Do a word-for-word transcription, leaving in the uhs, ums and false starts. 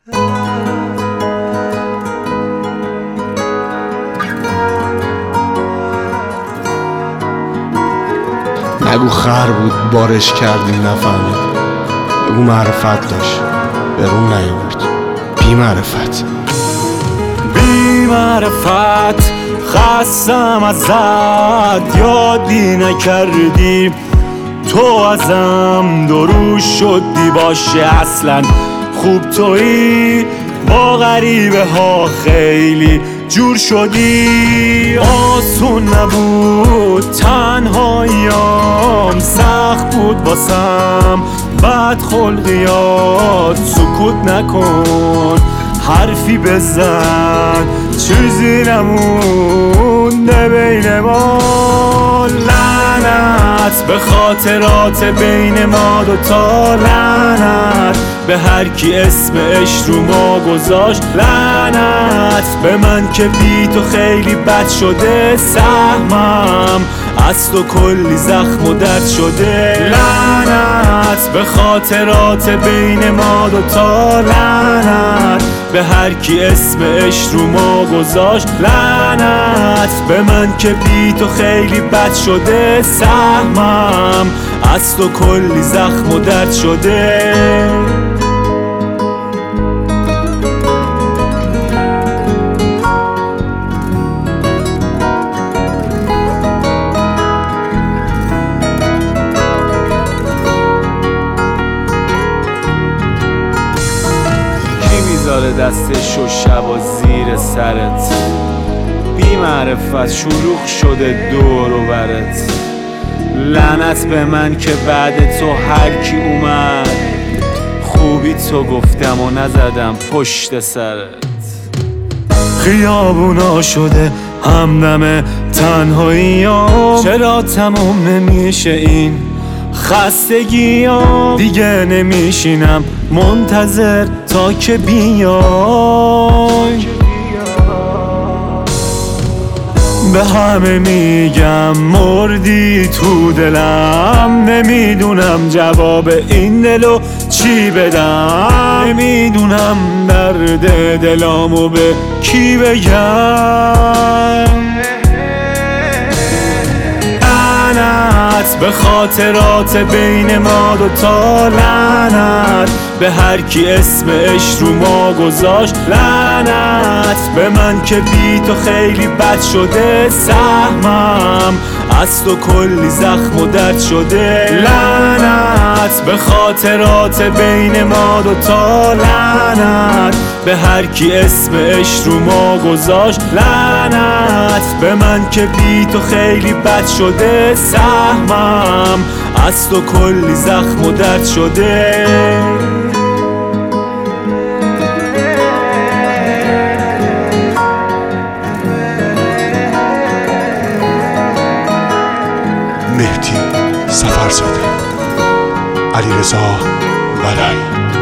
نگو خر بود بارش کردیم نفهمید، بگو معرفت داشت برون نیاورد بی معرفت. بی معرفت خستم ازت، یادی نکردی تو ازم درو شدی باشه اصلا خوب تویی با غریبه ها خیلی جور شدی. آسون نبود تنهاییام، سخت بود باسم بد خلقیات. سکوت نکن حرفی بزن، چیزی نمونده بین ما. لعنت به خاطرات بین ما دوتا، لعنت به هر کی اسمش رو ما گذاشت. لعنت به من که بی تو خیلی بد شده، سهمم از تو کلی زخم و درد شده. لعنت به خاطرات بین ما دوتا، لعنت به هر کی اسمش رو ما گذاشت. لعنت به من که بی تو خیلی بد شده، سهمم از تو کلی زخم و درد شده. میذاره دستشو شبا زیر سرت، بی معرفت شلوغ شده دور و برت. لعنت به من که بعد تو هر کی اومد خوبی تو گفتم و نزدم پشت سرت. خیابونا شده همدم تنهاییام، چرا تموم نمیشه این خستگیام؟ دیگه نمیشینم منتظر تا که بیای. به همه میگم مردی تو دلم، نمیدونم جواب این دلو چی بدم. نمیدونم درد دلامو به کی بگم. لعنت به خاطرات بین ما دوتا، لعنت به هر کی اسمش رو ما گذاشت. لعنت به من که بی تو خیلی بد شده، سهمم از تو کلی زخم و درد شده. لعنت به خاطرات بین ما دوتا، لعنت به هر کی اسمش رو ما گذاشت. لعنت به من که بی تو خیلی بد شده، سهمم از تو کلی زخم و درد شده. مهدی سفرزاده، علیرضا بلعی.